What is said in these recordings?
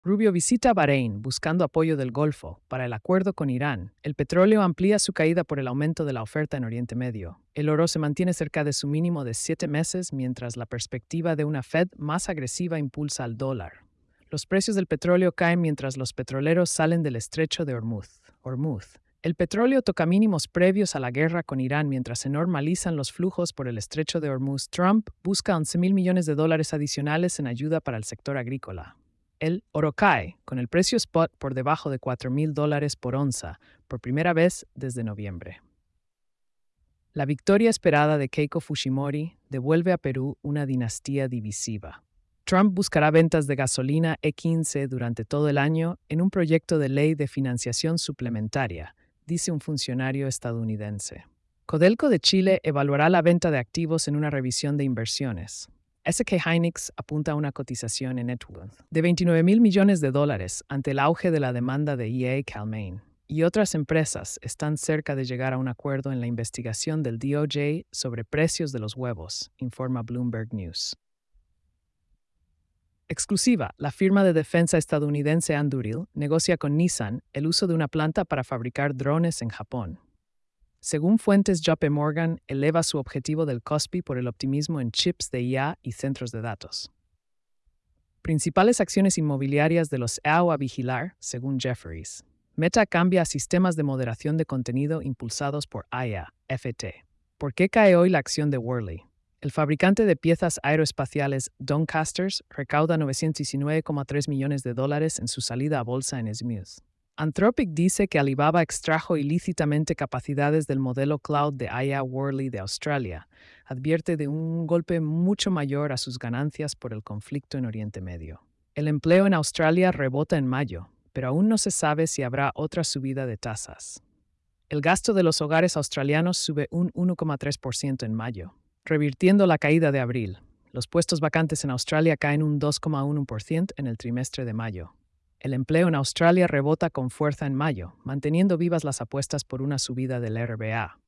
Rubio visita Bahrein buscando apoyo del Golfo para el acuerdo con Irán. El petróleo amplía su caída por el aumento de la oferta en Oriente Medio. El oro se mantiene cerca de su mínimo de 7 meses, mientras la perspectiva de una Fed más agresiva impulsa al dólar. Los precios del petróleo caen mientras los petroleros salen del estrecho de Hormuz. El petróleo toca mínimos previos a la guerra con Irán mientras se normalizan los flujos por el estrecho de Hormuz. Trump busca $11,000 millones adicionales en ayuda para el sector agrícola. El oro cae, con el precio spot por debajo de $4,000 por onza, por primera vez desde noviembre. La victoria esperada de Keiko Fujimori devuelve a Perú una dinastía divisiva. Trump buscará ventas de gasolina E15 durante todo el año en un proyecto de ley de financiación suplementaria, dice un funcionario estadounidense. Codelco de Chile evaluará la venta de activos en una revisión de inversiones. SK Hynix apunta a una cotización en net worth de $29,000 millones ante el auge de la demanda de EA Cal-Maine. Y otras empresas están cerca de llegar a un acuerdo en la investigación del DOJ sobre precios de los huevos, informa Bloomberg News. Exclusiva, la firma de defensa estadounidense Anduril negocia con Nissan el uso de una planta para fabricar drones en Japón. Según fuentes JP Morgan, eleva su objetivo del KOSPI por el optimismo en chips de IA y centros de datos. Principales acciones inmobiliarias de los EAU a vigilar, según Jefferies. Meta cambia a sistemas de moderación de contenido impulsados por IA, FT. ¿Por qué cae hoy la acción de Worley? El fabricante de piezas aeroespaciales Doncasters recauda $919,3 millones en su salida a bolsa en Smooth. Anthropic dice que Alibaba extrajo ilícitamente capacidades del modelo cloud de IA Worley de Australia. Advierte de un golpe mucho mayor a sus ganancias por el conflicto en Oriente Medio. El empleo en Australia rebota en mayo, pero aún no se sabe si habrá otra subida de tasas. El gasto de los hogares australianos sube un 1,3% en mayo, revirtiendo la caída de abril. Los puestos vacantes en Australia caen un 2,1% en el trimestre de mayo. El empleo en Australia rebota con fuerza en mayo, manteniendo vivas las apuestas por una subida del RBA.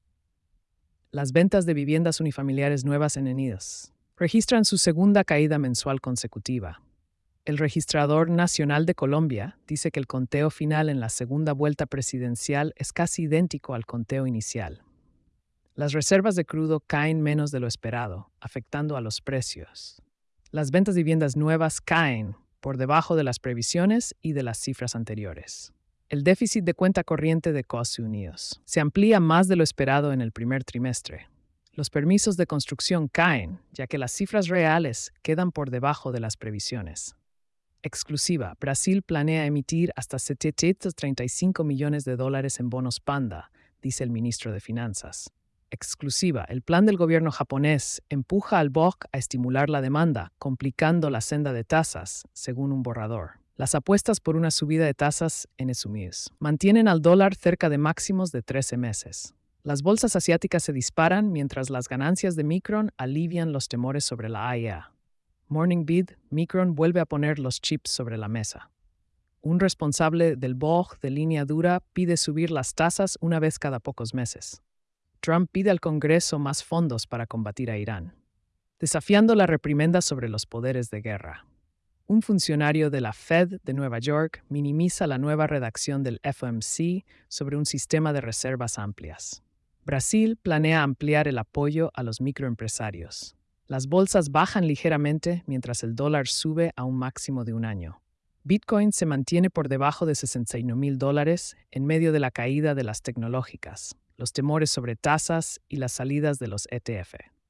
Las ventas de viviendas unifamiliares nuevas en Unidos registran su segunda caída mensual consecutiva. El Registrador Nacional de Colombia dice que el conteo final en la segunda vuelta presidencial es casi idéntico al conteo inicial. Las reservas de crudo caen menos de lo esperado, afectando a los precios. Las ventas de viviendas nuevas caen por debajo de las previsiones y de las cifras anteriores. El déficit de cuenta corriente de Estados Unidos se amplía más de lo esperado en el primer trimestre. Los permisos de construcción caen, ya que las cifras reales quedan por debajo de las previsiones. Exclusiva, Brasil planea emitir hasta $735 millones en bonos Panda, dice el ministro de Finanzas. Exclusiva, el plan del gobierno japonés empuja al BOC a estimular la demanda, complicando la senda de tasas, según un borrador. Las apuestas por una subida de tasas en SUMIS mantienen al dólar cerca de máximos de 13 meses. Las bolsas asiáticas se disparan mientras las ganancias de Micron alivian los temores sobre la AIA. Morning Bid, Micron vuelve a poner los chips sobre la mesa. Un responsable del BOJ de línea dura pide subir las tasas una vez cada pocos meses. Trump pide al Congreso más fondos para combatir a Irán, desafiando la reprimenda sobre los poderes de guerra. Un funcionario de la Fed de Nueva York minimiza la nueva redacción del FOMC sobre un sistema de reservas amplias. Brasil planea ampliar el apoyo a los microempresarios. Las bolsas bajan ligeramente mientras el dólar sube a un máximo de un año. Bitcoin se mantiene por debajo de $61,000 en medio de la caída de las tecnológicas, los temores sobre tasas y las salidas de los ETF.